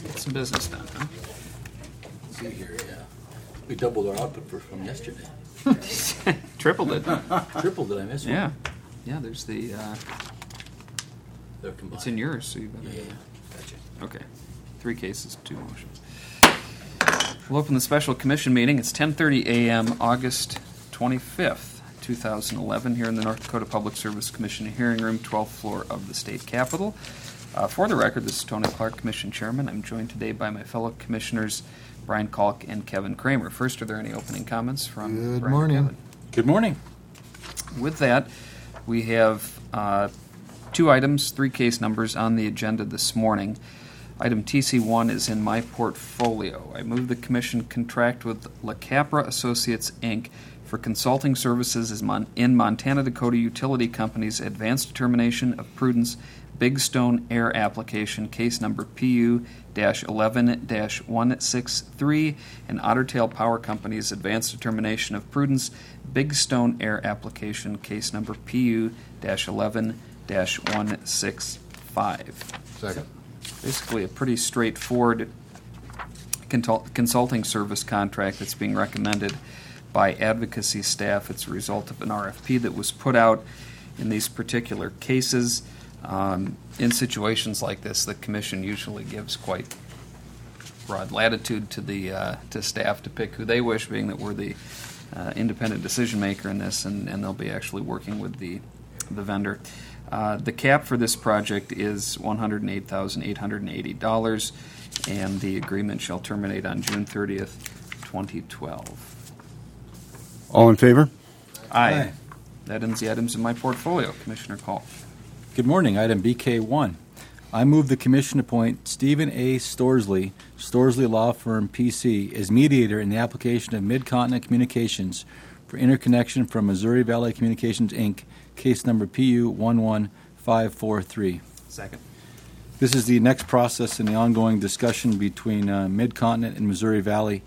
Get some business done, huh? Let's see here, yeah. We doubled our output from yesterday. Tripled it. Tripled it, I missed one. Yeah. Yeah, there's the... They're combined. it's in yours, so you better... Yeah. Gotcha. Okay. 3 cases, 2 motions. We'll open the special commission meeting. It's 10:30 a.m., August 25th, 2011, here in the North Dakota Public Service Commission hearing room, 12th floor of the state capitol. For the record, this is Tony Clark, Commission Chairman. I'm joined today by my fellow commissioners, Brian Kalk and Kevin Kramer. First, are there any opening comments from Good Brian morning. and Kevin? Good morning. With that, we have 2 items, 3 case numbers on the agenda this morning. Item TC1 is in my portfolio. I move the Commission contract with La Capra Associates, Inc. for consulting services in Montana Dakota Utility Company's Advanced Determination of Prudence Big Stone Air Application, case number PU-11-163, and Otter Tail Power Company's Advanced Determination of Prudence Big Stone Air Application, case number PU-11-165. Second. Basically a pretty straightforward consulting service contract that's being recommended by advocacy staff. It's a result of an RFP that was put out in these particular cases. In situations like this, the Commission usually gives quite broad latitude to the to staff to pick who they wish, being that we're the independent decision maker in this, and they'll be actually working with the vendor. The cap for this project is $108,880, and the agreement shall terminate on June 30th, 2012. All in favor? Aye. That ends the items in my portfolio. Commissioner Call. Good morning. Item BK1. I move the Commission appoint Stephen A. Storsley, Storsley Law Firm, PC, as mediator in the application of Mid-Continent Communications for interconnection from Missouri Valley Communications, Inc., case number PU-11543. Second. This is the next process in the ongoing discussion between Mid-Continent and Missouri Valley.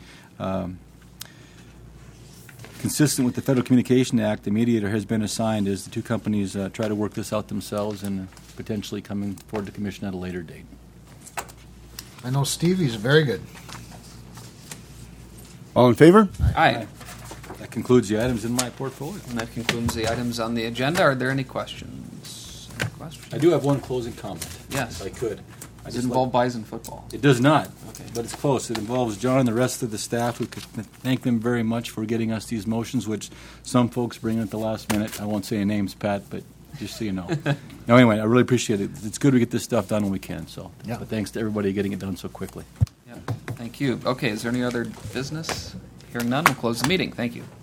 Consistent with the Federal Communication Act, the mediator has been assigned as the 2 companies try to work this out themselves and potentially coming forward to Commission at a later date. I know Stevie's very good. All in favor? Aye. That concludes the items in my portfolio. And that concludes the items on the agenda. Are there any questions? Any questions? I do have one closing comment. Yes. If I could. Does it involve Bison football? It does not, Okay. but it's close. It involves John and the rest of the staff. We could thank them very much for getting us these motions, which some folks bring in at the last minute. I won't say any names, Pat, but just so you know. No, anyway, I really appreciate it. It's good we get this stuff done when we can. So, Yeah. But thanks to everybody getting it done so quickly. Yeah. Thank you. Okay, is there any other business? Hearing none, we'll close the meeting. Thank you.